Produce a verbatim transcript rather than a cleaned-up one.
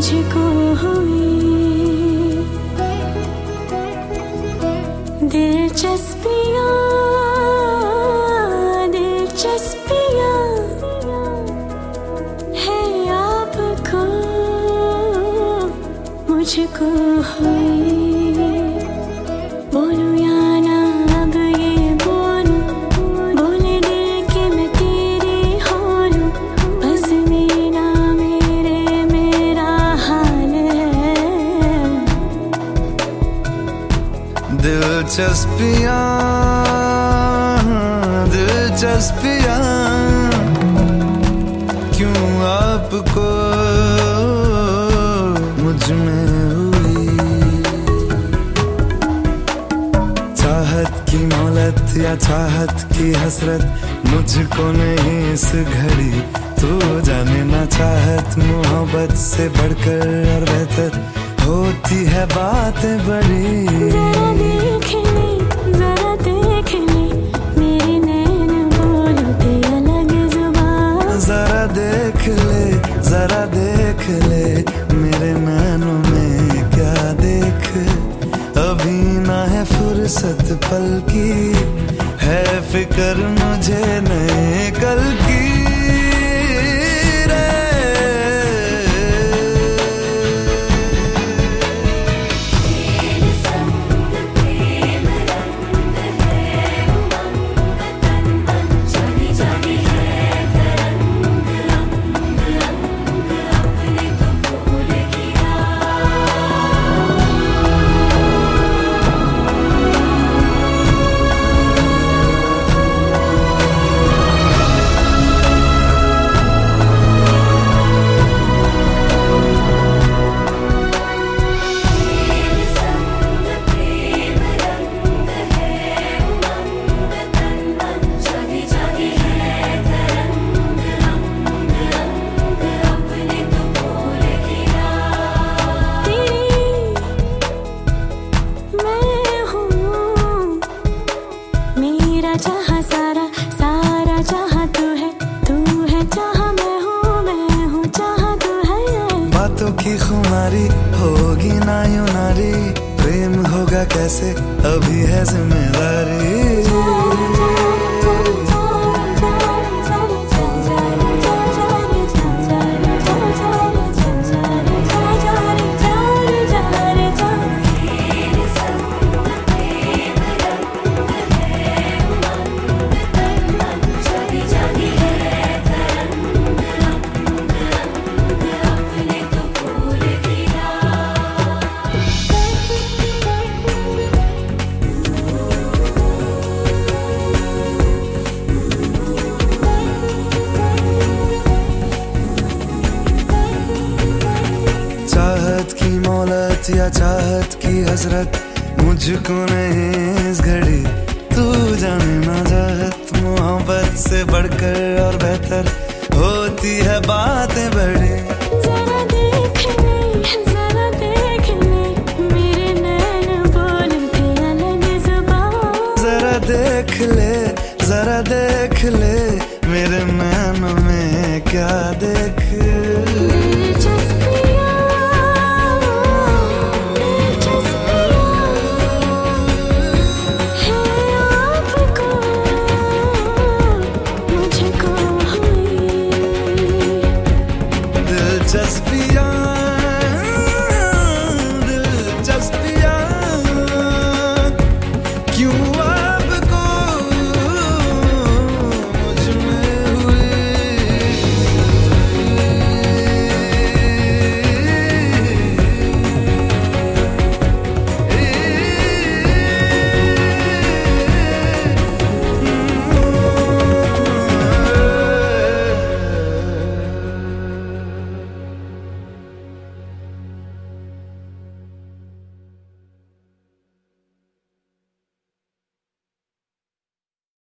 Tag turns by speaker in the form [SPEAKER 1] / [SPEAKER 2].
[SPEAKER 1] मुझको हुई दिलचस्पियाँ दिलचस्पियाँ है आपको मुझको हुई। बोलूं या ना अब ये बोलूं, बोले दिल के मैं तेरी हो लूं, बस मेरा मेरे मेरा हाल है।
[SPEAKER 2] दिलचस्पियाँ दिलचस्पियाँ क्यों आपको मुझ में हुई। चाहत की मोहलत या चाहत की हसरत मुझको नहीं इस घड़ी, तू जाने ना चाहत मोहब्बत से बढ़कर और बेहतर होती है बातें बड़ी।
[SPEAKER 1] जरा देख ले जरा देख ले मेरे नैन बोलते अलग जुबान।
[SPEAKER 2] जरा देख ले जरा देख ले मेरे नैनों में क्या देख। अभी ना है फुर्सत पल की, है फिक्र मुझे नए कल की।
[SPEAKER 1] जहाँ सारा सारा जहाँ तू है तू है, जहाँ मैं हूँ मैं हूँ जहाँ तू है।
[SPEAKER 2] बातों की खुमारी होगी ना यूं नारी, प्रेम होगा कैसे अभी है जिम्मेदारी। चाहत की मोहलत या चाहत की हसरत मुझको नहीं इस घड़ी, तू जाने ना चाहत मोहब्बत से बढ़कर और बेहतर होती है बातें बड़ी।
[SPEAKER 1] जरा देख ले जरा देख ले मेरे नैन बोलते अलग जुबान।
[SPEAKER 2] जरा देख ले जरा देख ले मेरे नैनों में क्या देख।
[SPEAKER 1] मुझको हुई
[SPEAKER 2] दिलचस्पियाँ